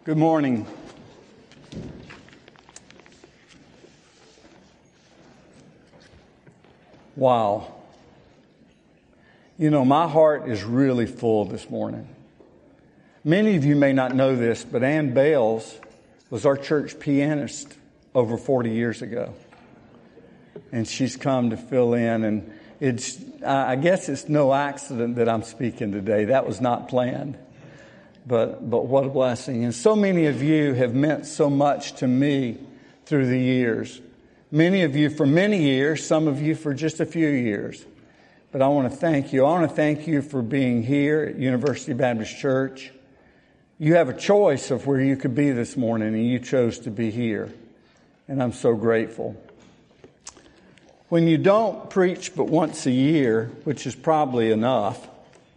Good morning. Wow. You know, my heart is really full this morning. Many of you may not know this, but Ann Bales was our church pianist over 40 years ago. And she's come to fill in, and I guess it's no accident that I'm speaking today. That was not planned. But what a blessing. And so many of you have meant so much to me through the years. Many of you for many years, some of you for just a few years. But I want to thank you. I want to thank you for being here at University Baptist Church. You have a choice of where you could be this morning, and you chose to be here. And I'm so grateful. When you don't preach but once a year, which is probably enough,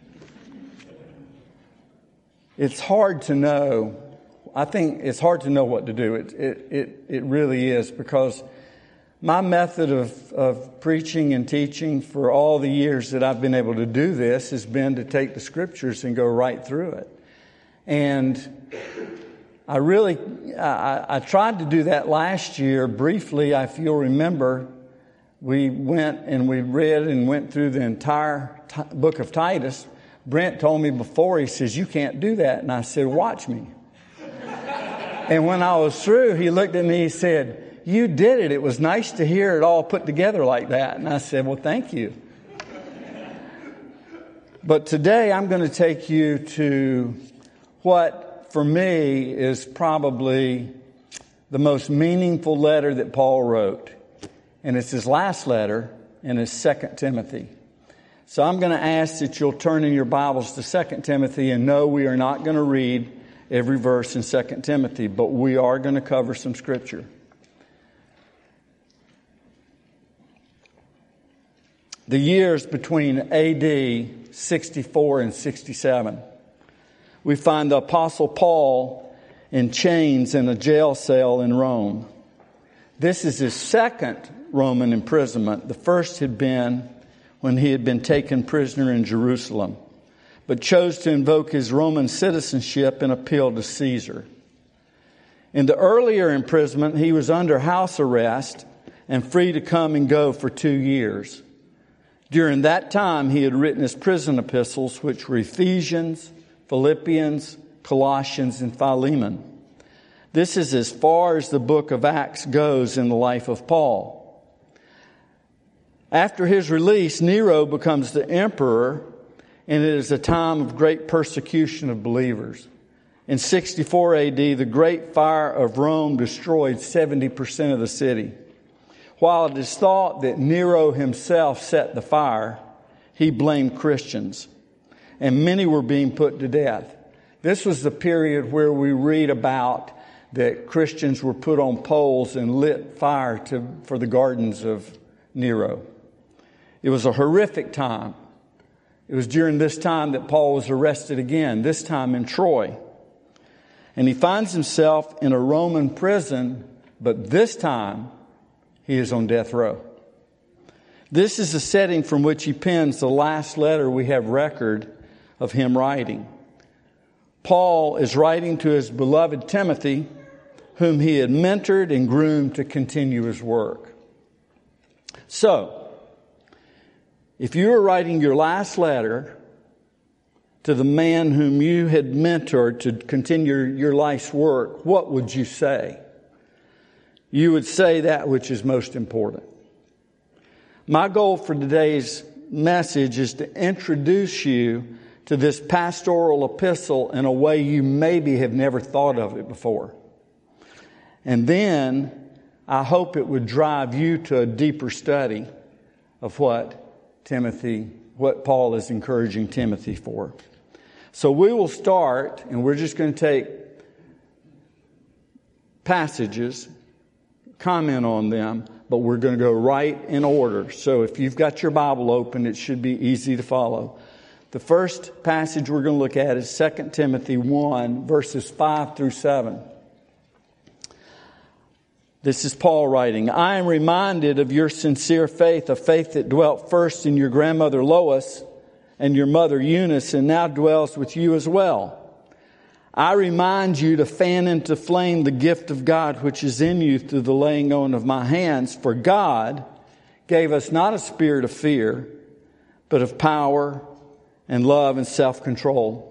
it's hard to know. I think it's hard to know what to do. It really is, because my method of preaching and teaching for all the years that I've been able to do this has been to take the scriptures and go right through it. And I tried to do that last year briefly. If you'll remember, we went and we read and went through the entire book of Titus. Brent told me before, he says, "You can't do that." And I said, "Watch me." And when I was through, he looked at me, he said, "You did it. It was nice to hear it all put together like that." And I said, "Well, thank you." But today I'm going to take you to what, for me, is probably the most meaningful letter that Paul wrote. And it's his last letter, and it's 2 Timothy. So I'm going to ask that you'll turn in your Bibles to 2 Timothy, and no, we are not going to read every verse in 2 Timothy, but we are going to cover some scripture. The years between AD 64 and 67, we find the Apostle Paul in chains in a jail cell in Rome. This is his second Roman imprisonment. The first had been when he had been taken prisoner in Jerusalem, but chose to invoke his Roman citizenship and appeal to Caesar. In the earlier imprisonment, he was under house arrest and free to come and go for 2 years. During that time, he had written his prison epistles, which were Ephesians, Philippians, Colossians, and Philemon. This is as far as the book of Acts goes in the life of Paul. After his release, Nero becomes the emperor, and it is a time of great persecution of believers. In 64 AD, the Great Fire of Rome destroyed 70% of the city. While it is thought that Nero himself set the fire, he blamed Christians, and many were being put to death. This was the period where we read about that Christians were put on poles and lit fire for the gardens of Nero. It was a horrific time. It was during this time that Paul was arrested again, this time in Troy. And he finds himself in a Roman prison, but this time he is on death row. This is the setting from which he pens the last letter we have record of him writing. Paul is writing to his beloved Timothy, whom he had mentored and groomed to continue his work. So, if you were writing your last letter to the man whom you had mentored to continue your life's work, what would you say? You would say that which is most important. My goal for today's message is to introduce you to this pastoral epistle in a way you maybe have never thought of it before. And then I hope it would drive you to a deeper study of what Paul is encouraging Timothy for. So we will start, and we're just going to take passages, comment on them, but we're going to go right in order. So if you've got your Bible open, it should be easy to follow. The first passage we're going to look at is 2 Timothy 1, verses 5 through 7. This is Paul writing, "I am reminded of your sincere faith, a faith that dwelt first in your grandmother Lois and your mother Eunice, and now dwells with you as well. I remind you to fan into flame the gift of God which is in you through the laying on of my hands. For God gave us not a spirit of fear, but of power and love and self-control.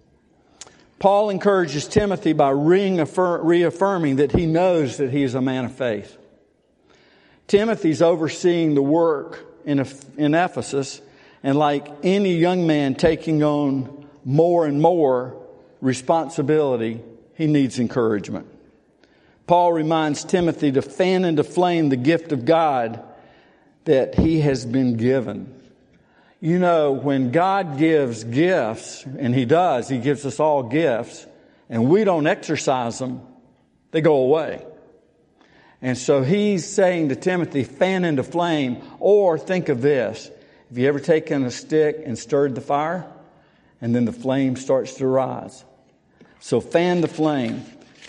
Paul encourages Timothy by reaffirming that he knows that he is a man of faith. Timothy's overseeing the work in Ephesus, and like any young man taking on more and more responsibility, he needs encouragement. Paul reminds Timothy to fan into flame the gift of God that he has been given. You know, when God gives gifts, and He does, He gives us all gifts, and we don't exercise them, they go away. And so He's saying to Timothy, fan into flame, or think of this. Have you ever taken a stick and stirred the fire? And then the flame starts to rise. So fan the flame.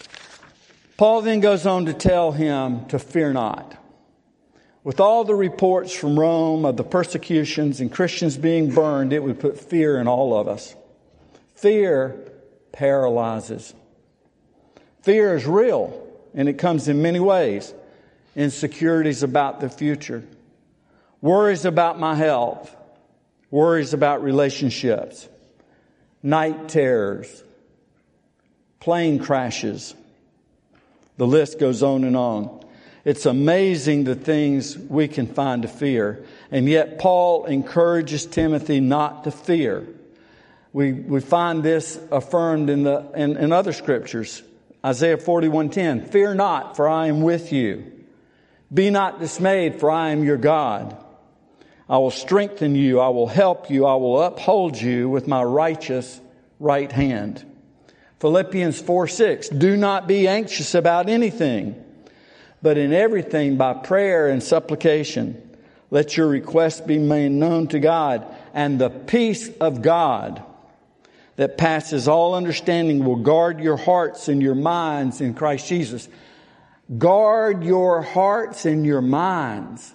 Paul then goes on to tell him to fear not. With all the reports from Rome of the persecutions and Christians being burned, it would put fear in all of us. Fear paralyzes. Fear is real, and it comes in many ways. Insecurities about the future. Worries about my health. Worries about relationships. Night terrors. Plane crashes. The list goes on and on. It's amazing the things we can find to fear. And yet Paul encourages Timothy not to fear. We find this affirmed in other scriptures. Isaiah 41:10, fear not, for I am with you. Be not dismayed, for I am your God. I will strengthen you. I will help you. I will uphold you with my righteous right hand. Philippians 4:6, do not be anxious about anything, but in everything by prayer and supplication, let your requests be made known to God, and the peace of God that passes all understanding will guard your hearts and your minds in Christ Jesus. Guard your hearts and your minds.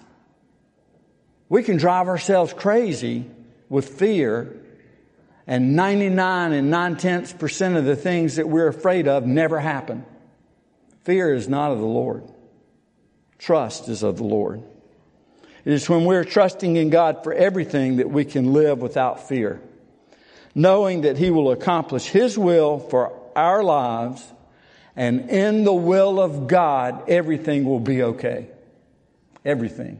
We can drive ourselves crazy with fear, and 99 9/10% of the things that we're afraid of never happen. Fear is not of the Lord. Trust is of the Lord. It is when we're trusting in God for everything that we can live without fear, knowing that He will accomplish His will for our lives, and in the will of God, everything will be okay. Everything.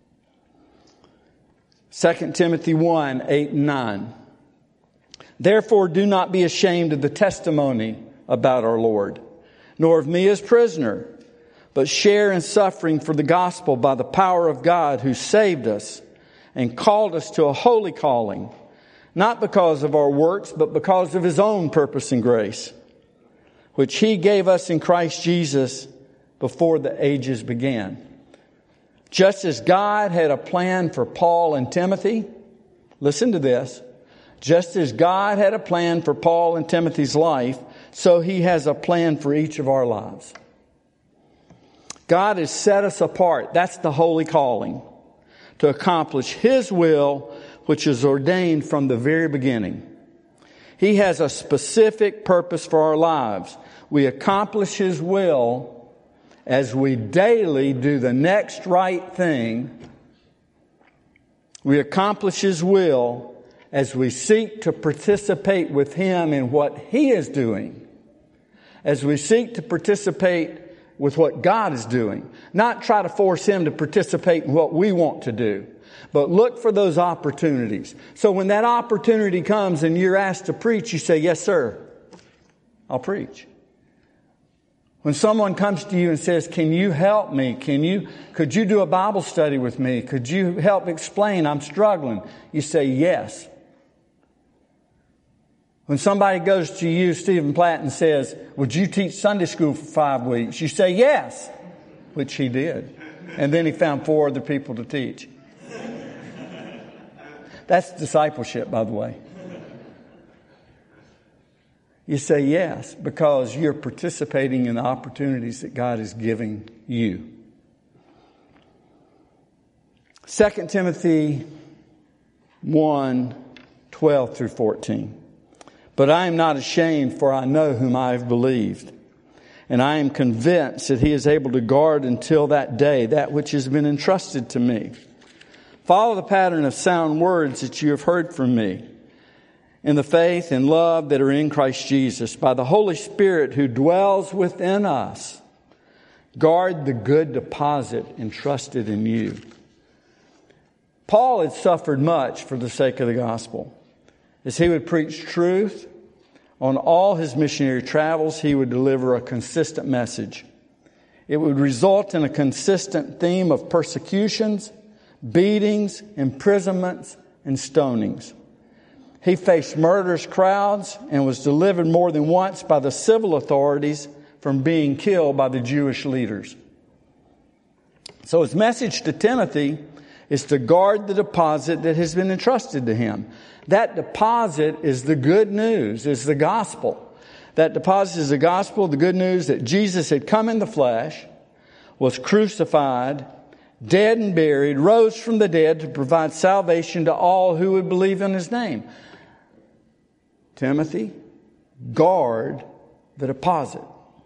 2 Timothy 1:8 and 9. Therefore, do not be ashamed of the testimony about our Lord, nor of me as prisoner, but share in suffering for the gospel by the power of God, who saved us and called us to a holy calling, not because of our works, but because of His own purpose and grace, which He gave us in Christ Jesus before the ages began. Just as God had a plan for Paul and Timothy, listen to this, just as God had a plan for Paul and Timothy's life, so He has a plan for each of our lives. God has set us apart. That's the holy calling, to accomplish His will, which is ordained from the very beginning. He has a specific purpose for our lives. We accomplish His will as we daily do the next right thing. We accomplish His will as we seek to participate with Him in what He is doing. As we seek to participate with what God is doing. Not try to force Him to participate in what we want to do, but look for those opportunities. So when that opportunity comes and you're asked to preach, you say, yes, sir, I'll preach. When someone comes to you and says, can you help me? Could you do a Bible study with me? Could you help explain? I'm struggling. You say, yes. When somebody goes to you, Stephen Platt, and says, would you teach Sunday school for 5 weeks? You say, yes, which he did. And then he found 4 other people to teach. That's discipleship, by the way. You say yes because you're participating in the opportunities that God is giving you. 2 Timothy 1:12 through 14. But I am not ashamed, for I know whom I have believed. And I am convinced that He is able to guard until that day that which has been entrusted to me. Follow the pattern of sound words that you have heard from me in the faith and love that are in Christ Jesus. By the Holy Spirit who dwells within us, guard the good deposit entrusted in you. Paul had suffered much for the sake of the gospel. As he would preach truth, on all his missionary travels, he would deliver a consistent message. It would result in a consistent theme of persecutions, beatings, imprisonments, and stonings. He faced murderous crowds and was delivered more than once by the civil authorities from being killed by the Jewish leaders. So his message to Timothy is to guard the deposit that has been entrusted to him. That deposit is the good news, is the gospel. That deposit is the gospel, the good news that Jesus had come in the flesh, was crucified, dead and buried, rose from the dead to provide salvation to all who would believe in His name. Timothy, guard the deposit.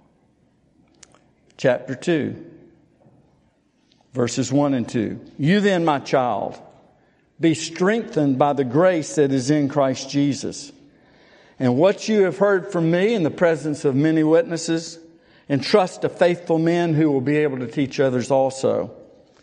Chapter 2, verses 1 and 2. You then, my child, be strengthened by the grace that is in Christ Jesus. And what you have heard from me in the presence of many witnesses, entrust to faithful men who will be able to teach others also.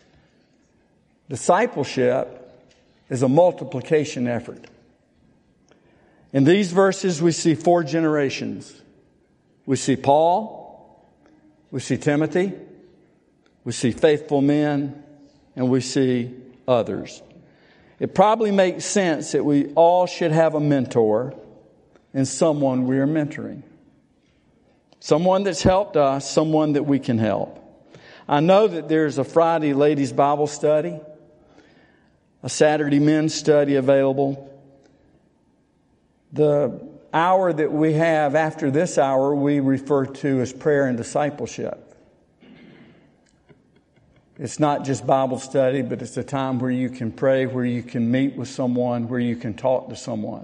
Discipleship is a multiplication effort. In these verses, we see 4 generations. We see Paul, we see Timothy, we see faithful men, and we see others. It probably makes sense that we all should have a mentor and someone we are mentoring. Someone that's helped us, someone that we can help. I know that there's a Friday ladies' Bible study, a Saturday men's study available. The hour that we have after this hour, we refer to as prayer and discipleship. It's not just Bible study, but it's a time where you can pray, where you can meet with someone, where you can talk to someone.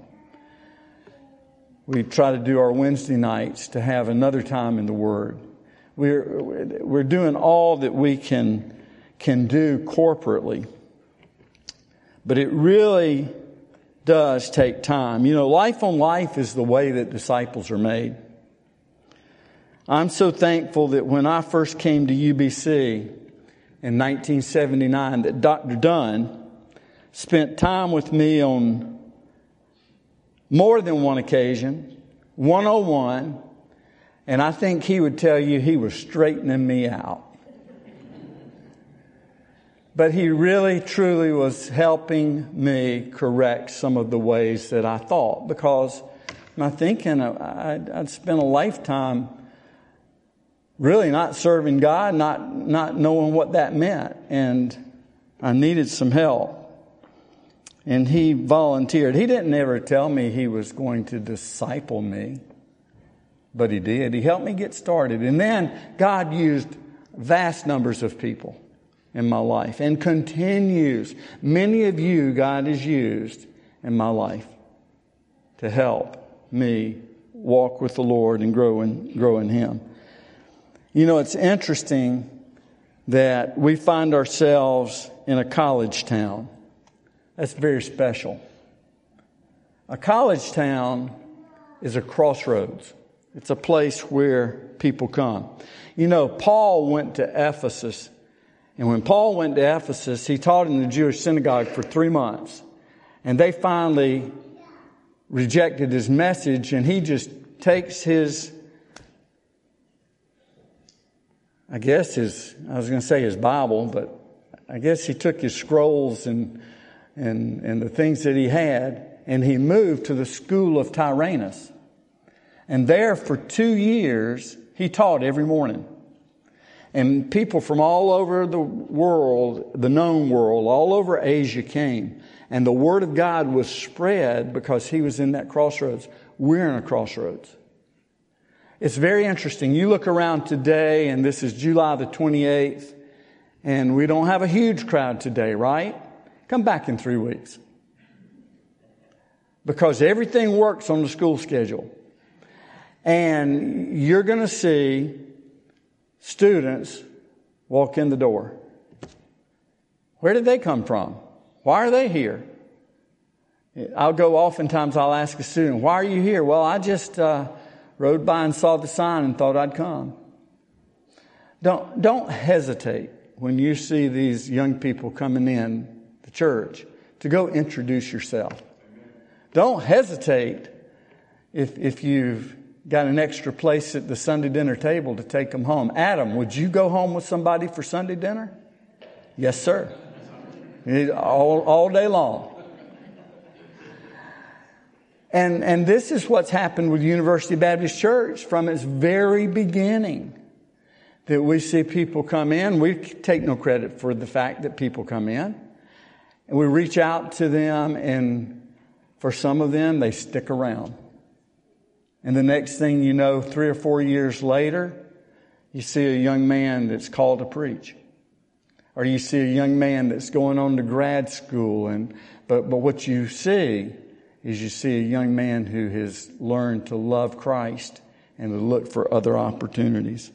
We try to do our Wednesday nights to have another time in the Word. We're doing all that we can do corporately. But it really does take time. You know, life on life is the way that disciples are made. I'm so thankful that when I first came to UBC in 1979, that Dr. Dunn spent time with me on more than one occasion, 101, and I think he would tell you he was straightening me out. But he really, truly was helping me correct some of the ways that I thought, because my thinking, I'd spent a lifetime really not serving God, not knowing what that meant, and I needed some help. And he volunteered. He didn't ever tell me he was going to disciple me, but he did. He helped me get started. And then God used vast numbers of people in my life and continues. Many of you God has used in my life to help me walk with the Lord and grow in Him. You know, it's interesting that we find ourselves in a college town. That's very special. A college town is a crossroads. It's a place where people come. You know, Paul went to Ephesus. And when Paul went to Ephesus, he taught in the Jewish synagogue for 3 months. And they finally rejected his message, and he just takes his Bible, but I guess he took his scrolls and the things that he had, and he moved to the school of Tyrannus. And there for 2 years, he taught every morning. And people from all over the world, the known world, all over Asia came. And the Word of God was spread because he was in that crossroads. We're in a crossroads. It's very interesting. You look around today, and this is July the 28th, and we don't have a huge crowd today, right? Come back in 3 weeks. because everything works on the school schedule. And you're going to see students walk in the door. Where did they come from? Why are they here? Oftentimes I'll ask a student, why are you here? Well, I just rode by and saw the sign and thought I'd come. Don't hesitate when you see these young people coming in the church to go introduce yourself. Don't hesitate if you've got an extra place at the Sunday dinner table to take them home. Adam, would you go home with somebody for Sunday dinner? Yes, sir. All day long. And this is what's happened with University Baptist Church from its very beginning. That we see people come in. We take no credit for the fact that people come in. And we reach out to them, and for some of them, they stick around. And the next thing you know, 3 or 4 years later, you see a young man that's called to preach. Or you see a young man that's going on to grad school. But what you see is you see a young man who has learned to love Christ and to look for other opportunities.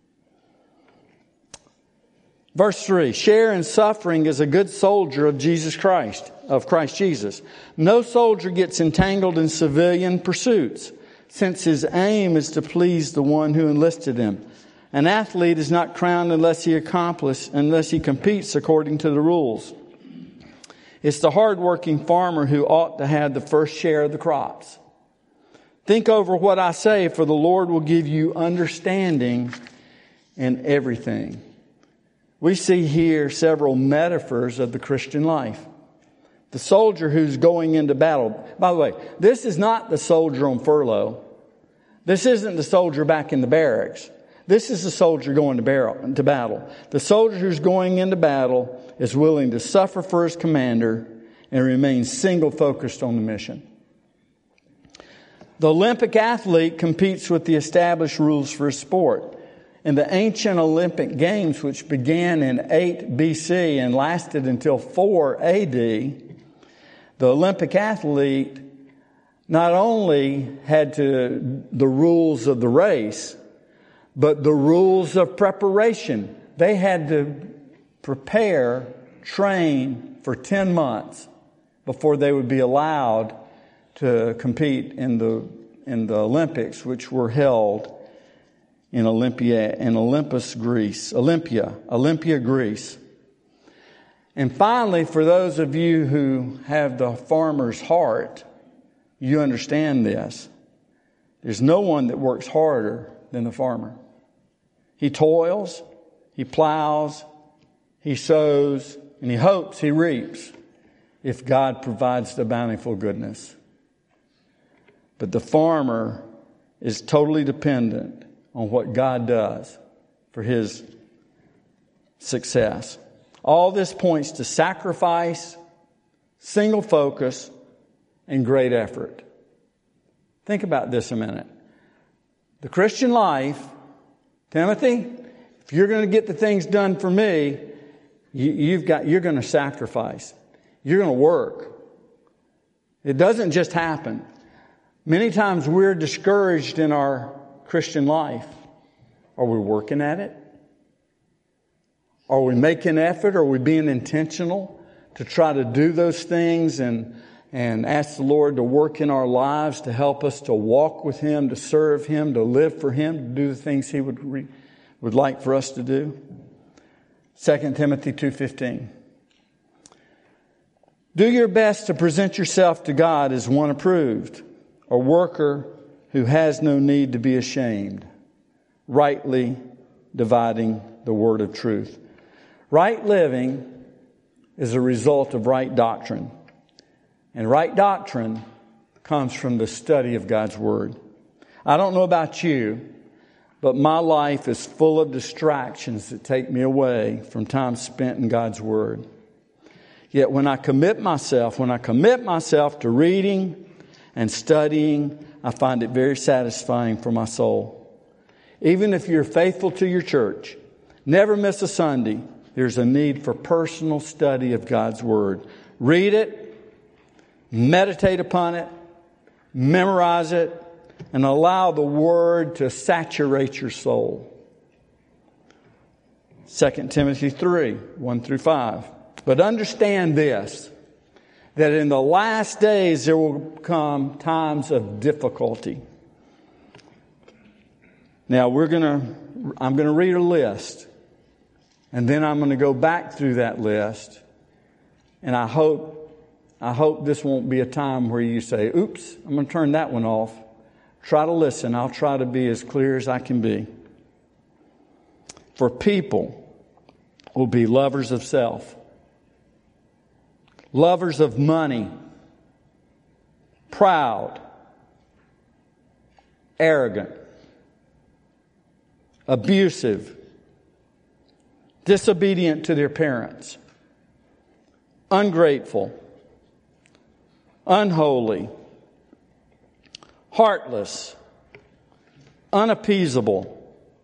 Verse 3, share in suffering as a good soldier of Christ Jesus. No soldier gets entangled in civilian pursuits, since his aim is to please the one who enlisted him. An athlete is not crowned unless he competes according to the rules. It's the hard-working farmer who ought to have the first share of the crops. Think over what I say, for the Lord will give you understanding in everything. We see here several metaphors of the Christian life. The soldier who's going into battle. By the way, this is not the soldier on furlough. This isn't the soldier back in the barracks. This is the soldier going to battle. The soldier who's going into battle is willing to suffer for his commander and remain single-focused on the mission. The Olympic athlete competes with the established rules for his sport. In the ancient Olympic Games, which began in 8 BC and lasted until 4 AD, the Olympic athlete not only had the rules of the race, but the rules of preparation. They had to prepare, train for 10 months before they would be allowed to compete in the Olympics, which were held in Olympia, Greece. And finally, for those of you who have the farmer's heart, you understand this. There's no one that works harder than the farmer. He toils, he plows, he sows, and he hopes he reaps if God provides the bountiful goodness. But the farmer is totally dependent on what God does for his success. All this points to sacrifice, single focus, and great effort. Think about this a minute. The Christian life, Timothy, if you're going to get the things done for me, you're going to sacrifice. You're going to work. It doesn't just happen. Many times we're discouraged in our Christian life. Are we working at it? Are we making effort? Are we being intentional to try to do those things and ask the Lord to work in our lives to help us to walk with Him, to serve Him, to live for Him, to do the things He would like for us to do? 2 Timothy 2:15. Do your best to present yourself to God as one approved, a worker who has no need to be ashamed, rightly dividing the word of truth. Right living is a result of right doctrine. And right doctrine comes from the study of God's Word. I don't know about you, but my life is full of distractions that take me away from time spent in God's Word. Yet when I commit myself to reading and studying, I find it very satisfying for my soul. Even if you're faithful to your church, never miss a Sunday, there's a need for personal study of God's Word. Read it, meditate upon it, memorize it, and allow the Word to saturate your soul. 2 Timothy 3, 1 through 5. But understand this, that in the last days there will come times of difficulty. Now I'm going to read a list, and then I'm going to go back through that list, and I hope this won't be a time where you say, oops, I'm going to turn that one off. Try to listen. I'll try to be as clear as I can be. For people will be lovers of self, lovers of money, proud, arrogant, abusive, disobedient to their parents, ungrateful, unholy, heartless, unappeasable,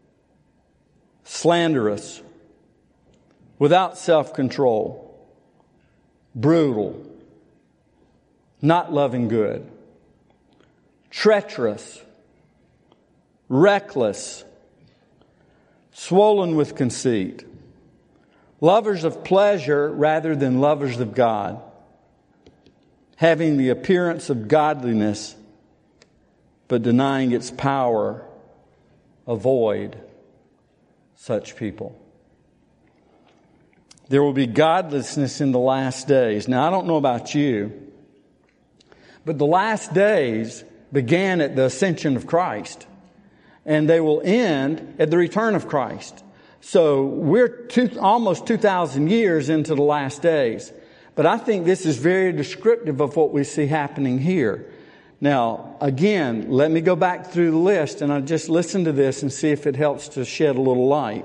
slanderous, without self-control, brutal, not loving good, treacherous, reckless, swollen with conceit, lovers of pleasure rather than lovers of God, having the appearance of godliness but denying its power. Avoid such people. There will be godlessness in the last days. Now, I don't know about you, but the last days began at the ascension of Christ, and they will end at the return of Christ. So we're almost 2,000 years into the last days. But I think this is very descriptive of what we see happening here. Now, again, let me go back through the list, and I'll just listen to this and see if it helps to shed a little light.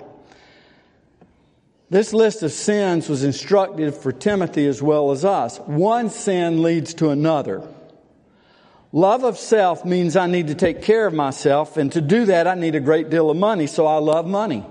This list of sins was instructive for Timothy as well as us. One sin leads to another. Love of self means I need to take care of myself, and to do that I need a great deal of money, so I love money.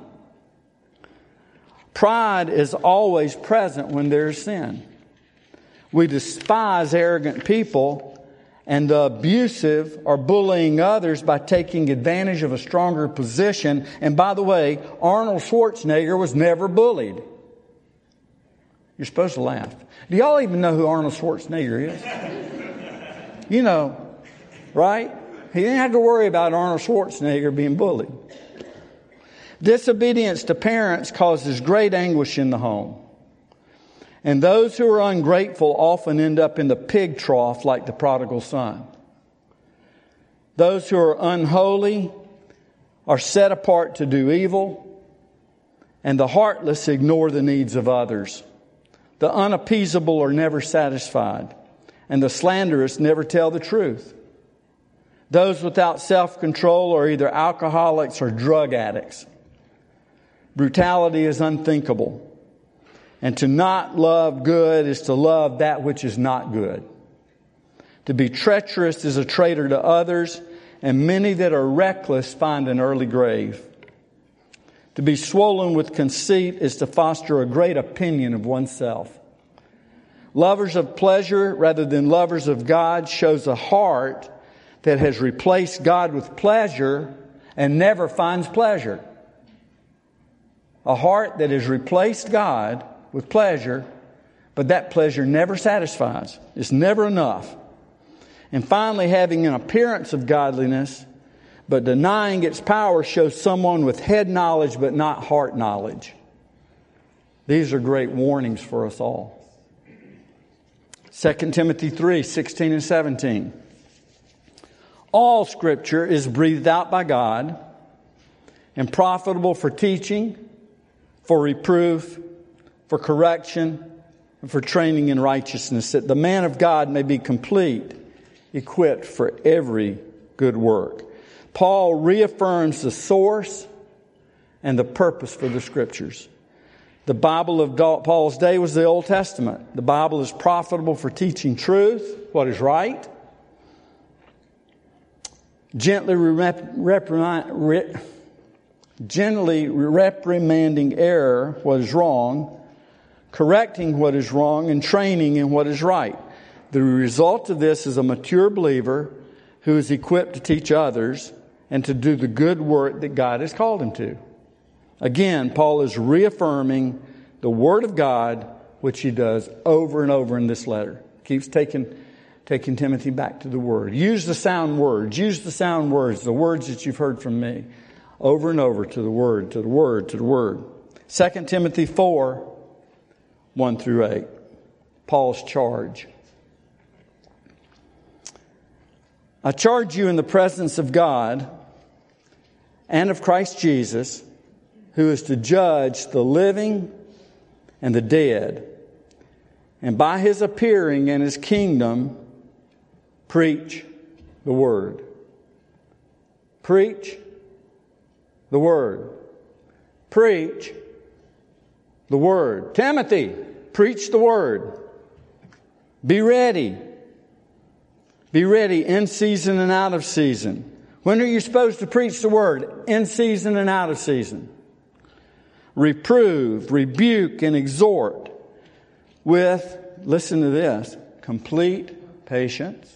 Pride is always present when there is sin. We despise arrogant people, and the abusive are bullying others by taking advantage of a stronger position. And by the way, Arnold Schwarzenegger was never bullied. You're supposed to laugh. Do y'all even know who Arnold Schwarzenegger is? You know, right? He didn't have to worry about Arnold Schwarzenegger being bullied. Disobedience to parents causes great anguish in the home. And those who are ungrateful often end up in the pig trough like the prodigal son. Those who are unholy are set apart to do evil, and the heartless ignore the needs of others. The unappeasable are never satisfied, and the slanderous never tell the truth. Those without self-control are either alcoholics or drug addicts. Brutality is unthinkable. And to not love good is to love that which is not good. To be treacherous is a traitor to others, and many that are reckless find an early grave. To be swollen with conceit is to foster a great opinion of oneself. Lovers of pleasure rather than lovers of God shows a heart that has replaced God with pleasure and never finds pleasure. A heart that has replaced God with pleasure, but that pleasure never satisfies. It's never enough. And finally, having an appearance of godliness, but denying its power shows someone with head knowledge, but not heart knowledge. These are great warnings for us all. 2 Timothy 3, 16 and 17. All Scripture is breathed out by God and profitable for teaching, for reproof, for correction, and for training in righteousness, that the man of God may be complete, equipped for every good work. Paul reaffirms the source and the purpose for the Scriptures. The Bible of Paul's day was the Old Testament. The Bible is profitable for teaching truth, what is right, gently reprimanding error, what is wrong, correcting what is wrong, and training in what is right. The result of this is a mature believer who is equipped to teach others and to do the good work that God has called him to. Again, Paul is reaffirming the Word of God, which he does over and over in this letter. Keeps taking Timothy back to the Word. Use the sound words. Use the sound words, the words that you've heard from me, over and over to the Word, to the Word, to the Word. 2 Timothy 4, 1 through 8. Paul's charge. I charge you in the presence of God and of Christ Jesus, who is to judge the living and the dead, and by his appearing in his kingdom, preach the word. Preach the word. Preach the word. Timothy, preach the word. Be ready. Be ready in season and out of season. When are you supposed to preach the word? In season and out of season. Reprove, rebuke, and exhort with, listen to this, complete patience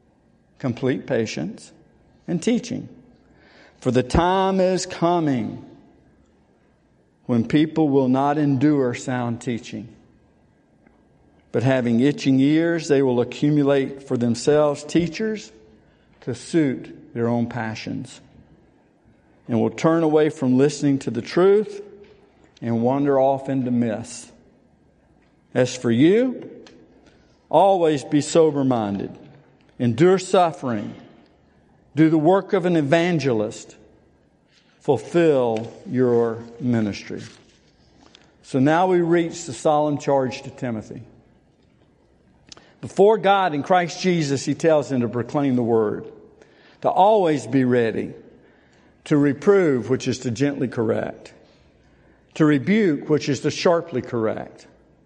and teaching. For the time is coming when people will not endure sound teaching, but having itching ears, they will accumulate for themselves teachers to suit their own passions, and will turn away from listening to the truth and wander off into myths. As for you, always be sober-minded, endure suffering, do the work of an evangelist, fulfill your ministry. So now we reach the solemn charge to Timothy. Before God in Christ Jesus, he tells him to proclaim the word, to always be ready, to reprove, which is to gently correct, to rebuke, which is to sharply correct,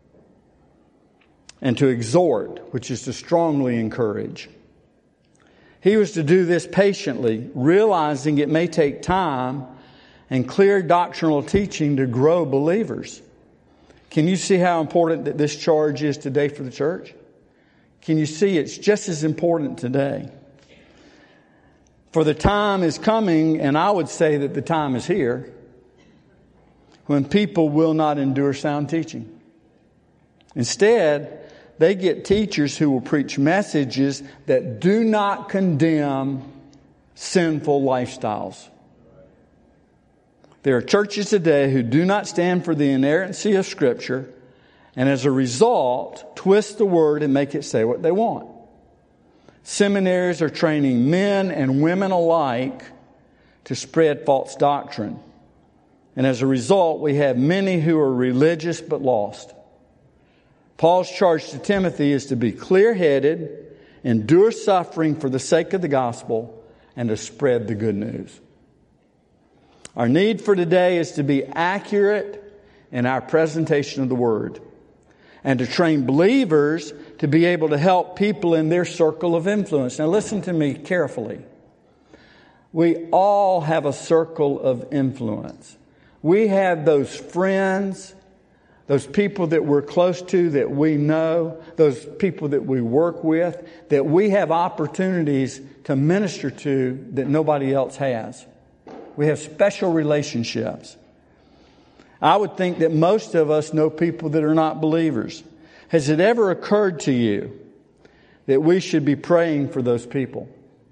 and to exhort, which is to strongly encourage. He was to do this patiently, realizing it may take time and clear doctrinal teaching to grow believers. Can you see how important that this charge is today for the church? Can you see it's just as important today? For the time is coming, and I would say that the time is here, when people will not endure sound teaching. Instead, they get teachers who will preach messages that do not condemn sinful lifestyles. There are churches today who do not stand for the inerrancy of Scripture, and as a result, twist the Word and make it say what they want. Seminaries are training men and women alike to spread false doctrine. And as a result, we have many who are religious but lost. Paul's charge to Timothy is to be clear-headed, endure suffering for the sake of the gospel, and to spread the good news. Our need for today is to be accurate in our presentation of the Word, and to train believers to be able to help people in their circle of influence. Now listen to me carefully. We all have a circle of influence. We have those friends, those people that we're close to, that we know, those people that we work with, that we have opportunities to minister to that nobody else has. We have special relationships. I would think that most of us know people that are not believers. Has it ever occurred to you that we should be praying for those people?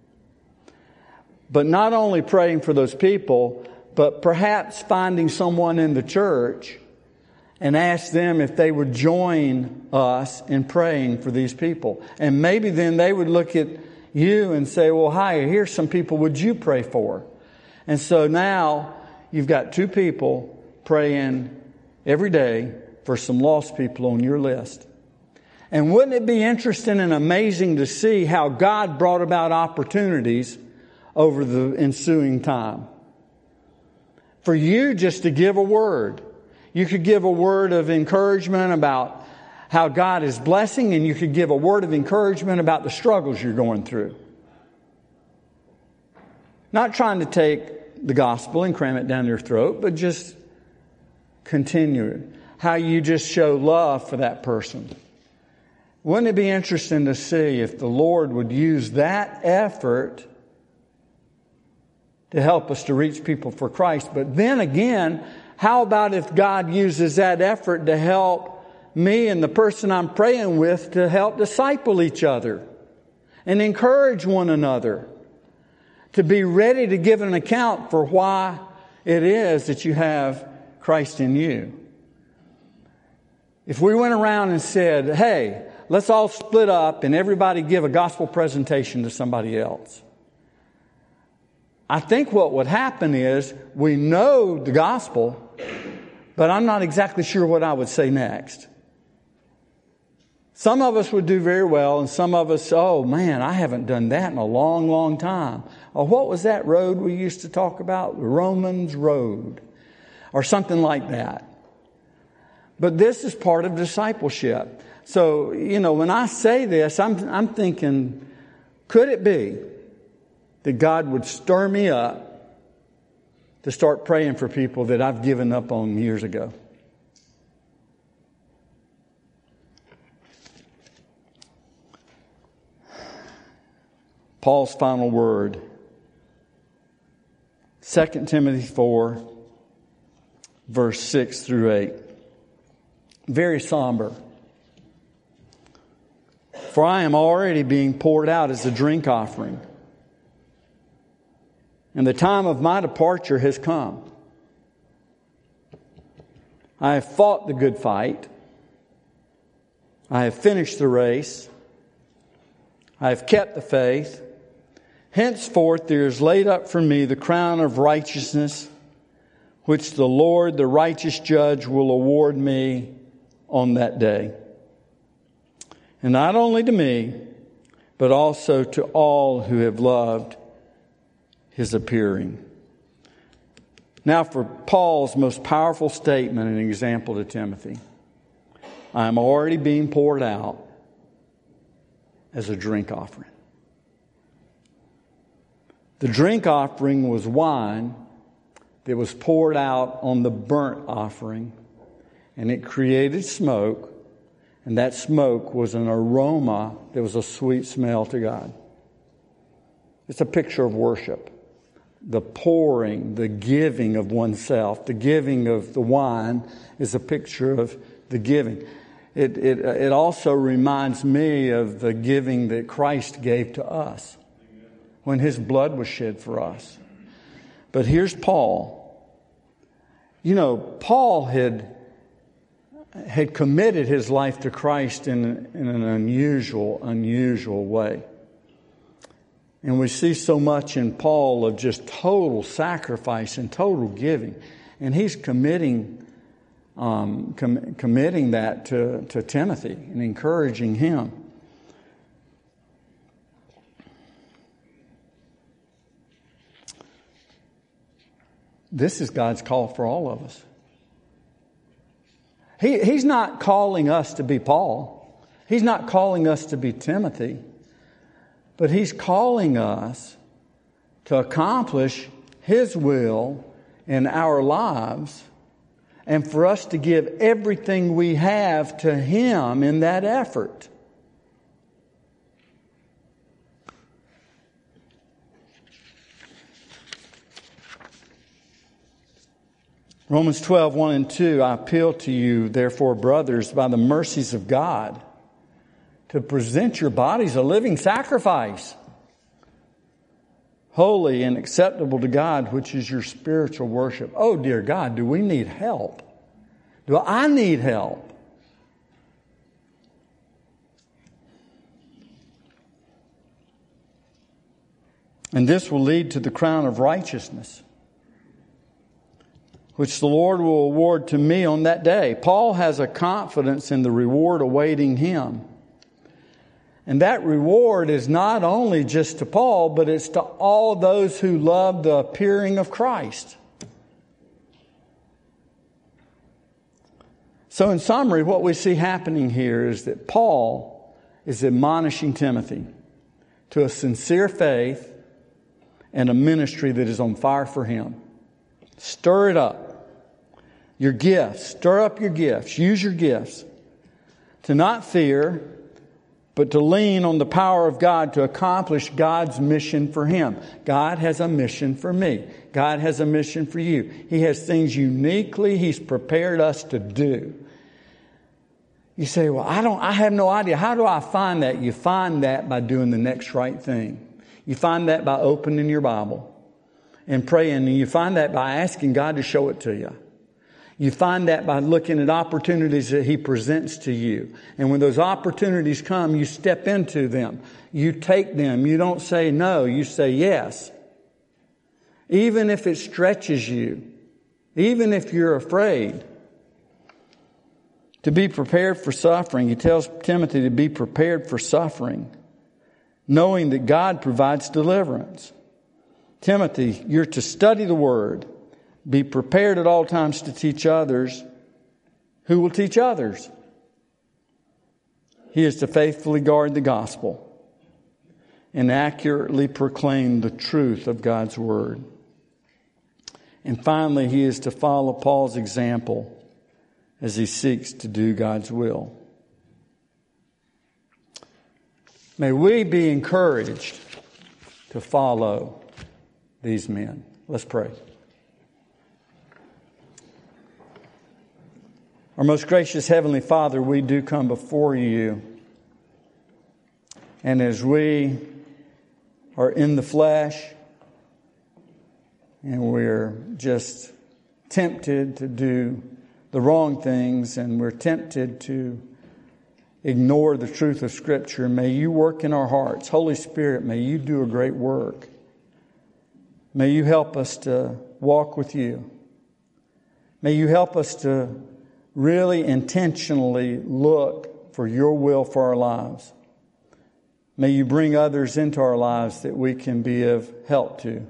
But not only praying for those people, but perhaps finding someone in the church and ask them if they would join us in praying for these people. And maybe then they would look at you and say, well, hi, here's some people would you pray for? And so now you've got two people praying every day for some lost people on your list. And wouldn't it be interesting and amazing to see how God brought about opportunities over the ensuing time? For you just to give a word. You could give a word of encouragement about how God is blessing, and you could give a word of encouragement about the struggles you're going through. Not trying to take the gospel and cram it down your throat, but just continue it. How you just show love for that person. Wouldn't it be interesting to see if the Lord would use that effort to help us to reach people for Christ? But then again, how about if God uses that effort to help me and the person I'm praying with to help disciple each other and encourage one another to be ready to give an account for why it is that you have Christ in you? If we went around and said, hey, let's all split up and everybody give a gospel presentation to somebody else, I think what would happen is we know the gospel, but I'm not exactly sure what I would say next. Some of us would do very well, and some of us, oh man, I haven't done that in a long, long time. Or what was that road we used to talk about? Romans Road. Or something like that. But this is part of discipleship. So, when I say this, I'm thinking, could it be that God would stir me up to start praying for people that I've given up on years ago? Paul's final word. 2 Timothy 4, verse 6 through 8. Very somber. For I am already being poured out as a drink offering, and the time of my departure has come. I have fought the good fight. I have finished the race. I have kept the faith. Henceforth there is laid up for me the crown of righteousness, which the Lord, the righteous judge, will award me on that day. And not only to me, but also to all who have loved His appearing. Now for Paul's most powerful statement and example to Timothy. I am already being poured out as a drink offering. The drink offering was wine that was poured out on the burnt offering, and it created smoke, and that smoke was an aroma that was a sweet smell to God. It's a picture of worship. The pouring, the giving of oneself, the giving of the wine is a picture of the giving. It also reminds me of the giving that Christ gave to us when His blood was shed for us. But here's Paul. Paul had committed his life to Christ in an unusual way. And we see so much in Paul of just total sacrifice and total giving. And he's committing that to Timothy and encouraging him. This is God's call for all of us. He's not calling us to be Paul. He's not calling us to be Timothy. But He's calling us to accomplish His will in our lives and for us to give everything we have to Him in that effort. Romans 12, 1 and 2, I appeal to you, therefore, brothers, by the mercies of God, to present your bodies a living sacrifice, holy and acceptable to God, which is your spiritual worship. Oh, dear God, do we need help? Do I need help? And this will lead to the crown of righteousness, which the Lord will award to me on that day. Paul has a confidence in the reward awaiting him. And that reward is not only just to Paul, but it's to all those who love the appearing of Christ. So in summary, what we see happening here is that Paul is admonishing Timothy to a sincere faith and a ministry that is on fire for him. Stir it up. Your gifts. Stir up your gifts. Use your gifts. To not fear but to lean on the power of God to accomplish God's mission for him. God has a mission for me. God has a mission for you. He has things uniquely He's prepared us to do. You say, well, I have no idea. How do I find that? You find that by doing the next right thing. You find that by opening your Bible and praying. And you find that by asking God to show it to you. You find that by looking at opportunities that He presents to you. And when those opportunities come, you step into them. You take them. You don't say no. You say yes. Even if it stretches you. Even if you're afraid. To be prepared for suffering. He tells Timothy to be prepared for suffering, knowing that God provides deliverance. Timothy, you're to study the Word. Be prepared at all times to teach others who will teach others. He is to faithfully guard the gospel and accurately proclaim the truth of God's Word. And finally, he is to follow Paul's example as he seeks to do God's will. May we be encouraged to follow these men. Let's pray. Our most gracious Heavenly Father, we do come before You. And as we are in the flesh and we're just tempted to do the wrong things and we're tempted to ignore the truth of Scripture, may You work in our hearts. Holy Spirit, may You do a great work. May You help us to walk with You. May You help us to really intentionally look for Your will for our lives. May You bring others into our lives that we can be of help to.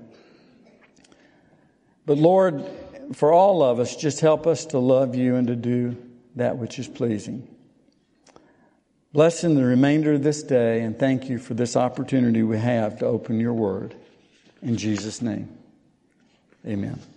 But Lord, for all of us, just help us to love You and to do that which is pleasing. Bless in the remainder of this day, and thank You for this opportunity we have to open Your Word. In Jesus' name, amen.